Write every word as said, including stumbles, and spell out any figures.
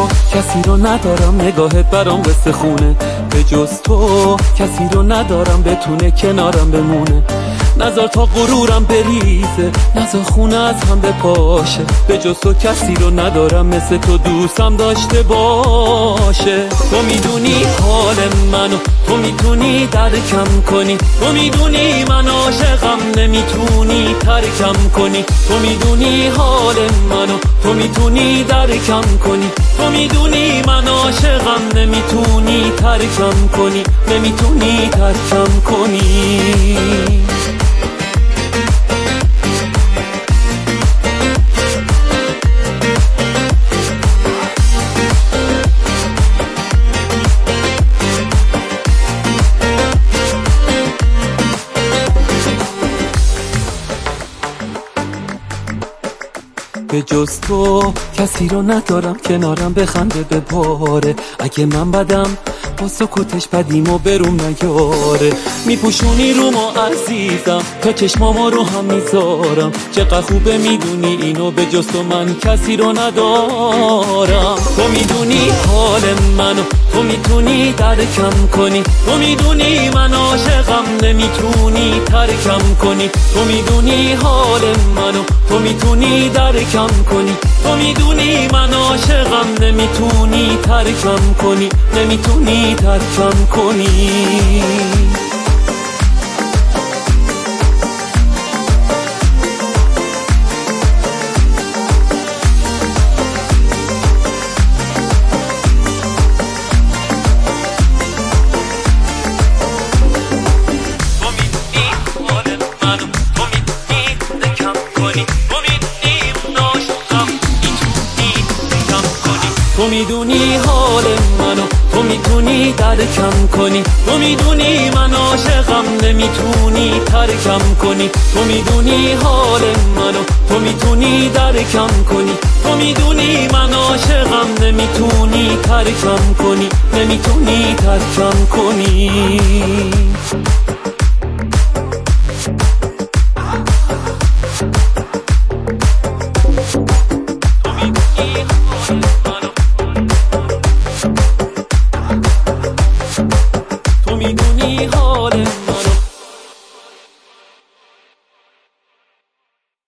کسی رو ندارم نگاهت برام قصه خونه، به جز تو کسی رو ندارم بتونه کنارم بمونه. نزار تا غرورم بریزه، نزار خونه از هم بپاشه، به جز تو کسی رو ندارم مثل تو دوستم داشته باشه. تو میدونی حال منو، تو میتونی درکم کنی، تو میدونی من عاشقم نمیتونی ترکم کنی. تو میدونی حال منو، تو میتونی درکم کنی، تو میدونی من عاشقم نمیتونی ترکم کنی، نمیتونی ترکم کنی. به جز تو کسی رو ندارم کنارم بخنده بباره، اگه من بدم با سکوتش بدیم و برون نیاره. میپوشونی رومو عزیزم تا چشمامو رو هم میذارم، چقدر خوبه میدونی اینو، به جز تو من کسی رو ندارم. تو میدونی حال منو، تو میتونی درکم کنی، تو میدونی من عاشقم نمیتونی ترکم کنی. تو میدونی حال منو، تو میتونی درکم کنی، تو میدونی من عاشقم نمیتونی ترکم کنی، نمیتونی ترکم کنی. تو میدونی حال منو، تو میتونی درکم کنی، تو میدونی من عاشقم نمیتونی ترکم کنی. تو میدونی حال منو، تو میتونی درکم کنی، تو میدونی من عاشقم نمیتونی ترکم کنی، نمیتونی ترکم کنی.